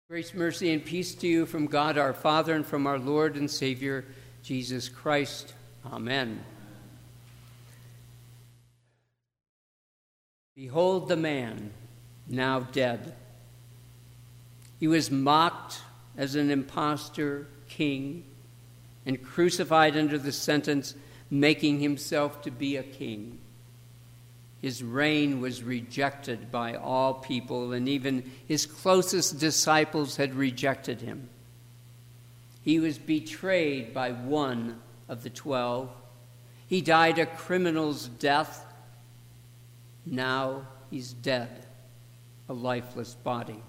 Grace, mercy, and peace to you from God our Father and from our Lord and Savior, Jesus Christ. Amen. Behold the man, now dead. He was mocked as an impostor king and crucified under the sentence, making himself to be a king. His reign was rejected by all people, and even his closest disciples had rejected him. He was betrayed by one of the 12. He died a criminal's death. Now he's dead, a lifeless body.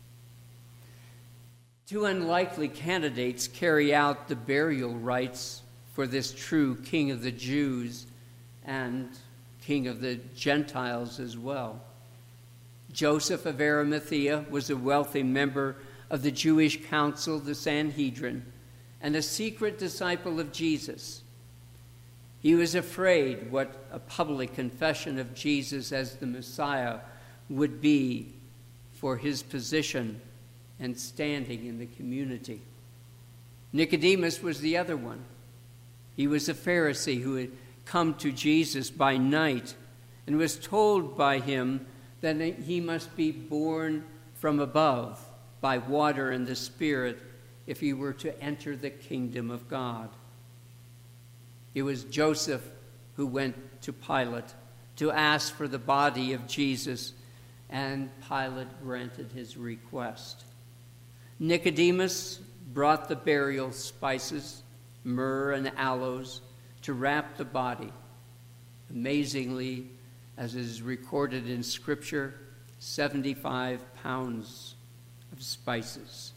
Two unlikely candidates carry out the burial rites for this true King of the Jews and King of the Gentiles as well. Joseph of Arimathea was a wealthy member of the Jewish council, the Sanhedrin, and a secret disciple of Jesus. He was afraid what a public confession of Jesus as the Messiah would be for his position and standing in the community. Nicodemus was the other one. He was a Pharisee who had come to Jesus by night and was told by him that he must be born from above by water and the Spirit if he were to enter the kingdom of God. It was Joseph who went to Pilate to ask for the body of Jesus, and Pilate granted his request. Nicodemus brought the burial spices, myrrh and aloes, to wrap the body. Amazingly, as is recorded in Scripture, 75 pounds of spices.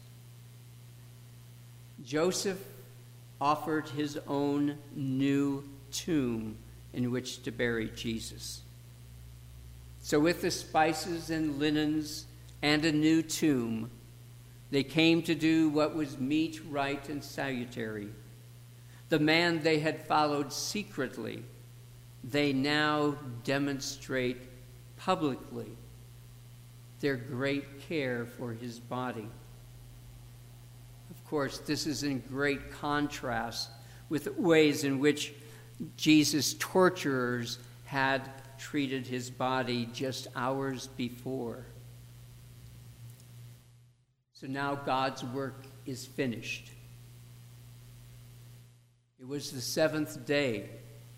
Joseph offered his own new tomb in which to bury Jesus. So with the spices and linens and a new tomb, they came to do what was meet, right, and salutary. The man they had followed secretly, they now demonstrate publicly their great care for his body. Of course, this is in great contrast with the ways in which Jesus' torturers had treated his body just hours before. So now God's work is finished. It was the seventh day,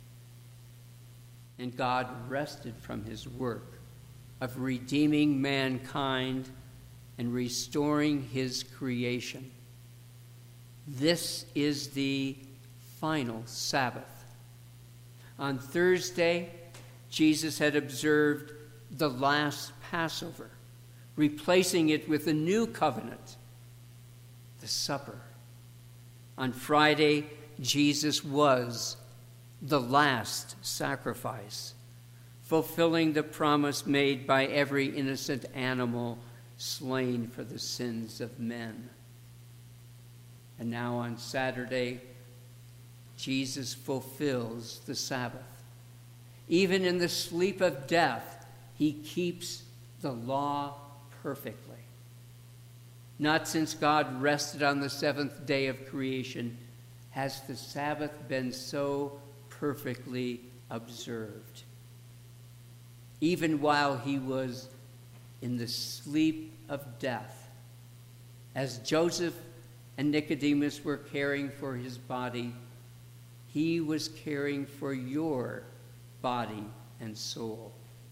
and God rested from his work of redeeming mankind and restoring his creation. This is the final Sabbath. On Thursday, Jesus had observed the last Passover, replacing it with a new covenant, the supper. On Friday, Jesus was the last sacrifice, fulfilling the promise made by every innocent animal slain for the sins of men. And now on Saturday, Jesus fulfills the Sabbath. Even in the sleep of death, he keeps the law perfectly. Not since God rested on the seventh day of creation has the Sabbath been so perfectly observed. Even while he was in the sleep of death, as Joseph and Nicodemus were caring for his body, he was caring for your body and soul.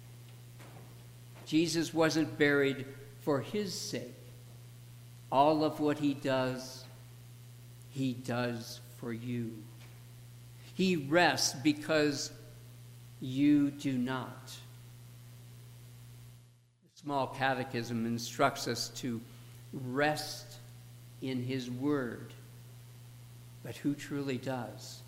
Jesus wasn't buried for his sake. All of what he does for you. He rests because you do not. The Small Catechism instructs us to rest in his word. But who truly does?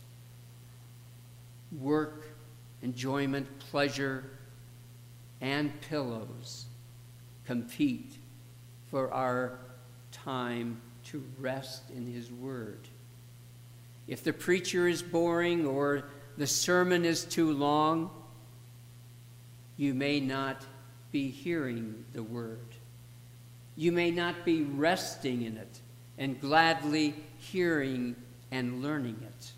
Work, enjoyment, pleasure, and pillows compete for our time to rest in his word. If the preacher is boring or the sermon is too long, you may not be hearing the word. you may not be resting in it and gladly hearing and learning it.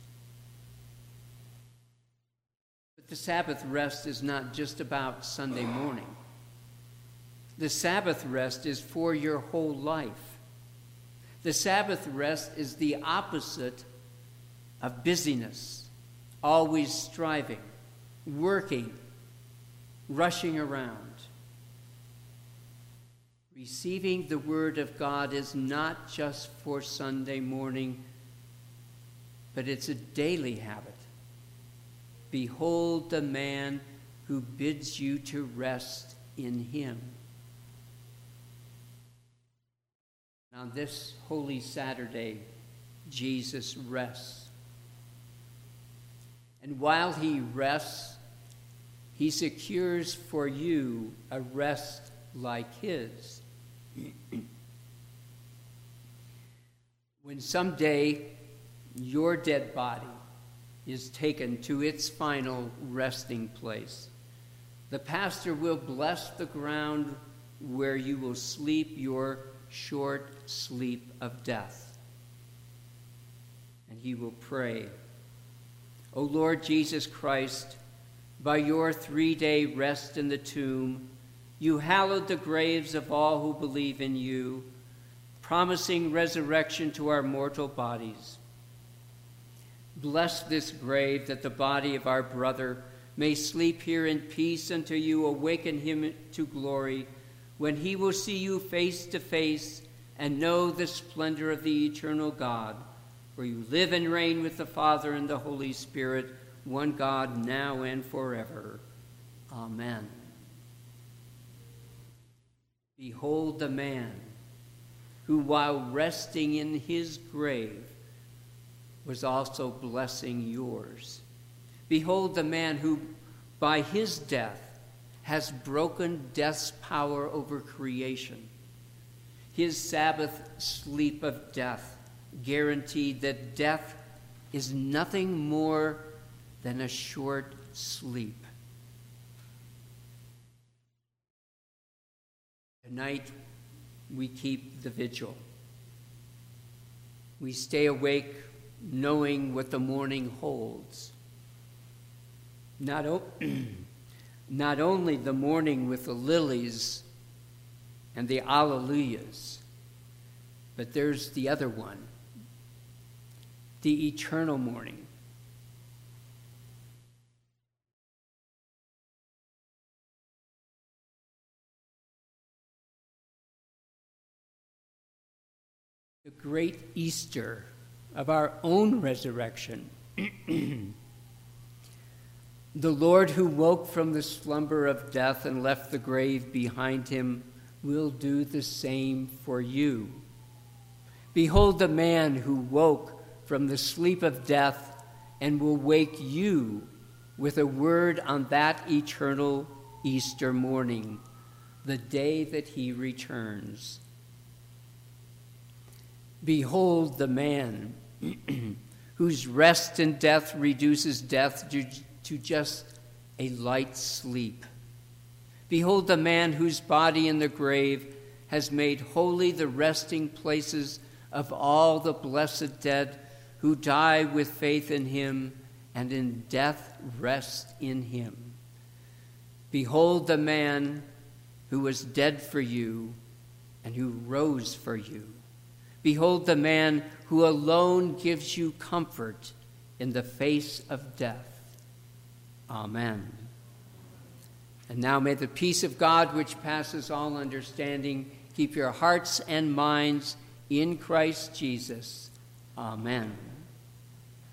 But the Sabbath rest is not just about Sunday morning. The Sabbath rest is for your whole life. The Sabbath rest is the opposite of busyness, always striving, working, rushing around. Receiving the Word of God is not just for Sunday morning, but it's a daily habit. Behold the man who bids you to rest in him. On this Holy Saturday, Jesus rests. And while he rests, he secures for you a rest like his. When someday your dead body is taken to its final resting place, the pastor will bless the ground where you will sleep your short sleep of death. And he will pray, O Lord Jesus Christ, by your 3-day rest in the tomb, you hallowed the graves of all who believe in you, promising resurrection to our mortal bodies. Bless this grave that the body of our brother may sleep here in peace until you awaken him to glory, when he will see you face to face and know the splendor of the eternal God, for you live and reign with the Father and the Holy Spirit, one God, now and forever. Amen. Behold the man who, while resting in his grave, was also blessing yours. Behold the man who, by his death, has broken death's power over creation. His Sabbath sleep of death guaranteed that death is nothing more than a short sleep. Tonight, we keep the vigil. We stay awake knowing what the morning holds. Not only the morning with the lilies and the alleluias, but there's the other one, the eternal morning. The great Easter of our own resurrection. The Lord who woke from the slumber of death and left the grave behind him will do the same for you. Behold the man who woke from the sleep of death and will wake you with a word on that eternal Easter morning, the day that he returns. Behold the man whose rest in death reduces death to just a light sleep. Behold the man whose body in the grave has made holy the resting places of all the blessed dead who die with faith in him and in death rest in him. Behold the man who was dead for you and who rose for you. Behold the man who alone gives you comfort in the face of death. Amen. And now may the peace of God, which passes all understanding, keep your hearts and minds in Christ Jesus. Amen.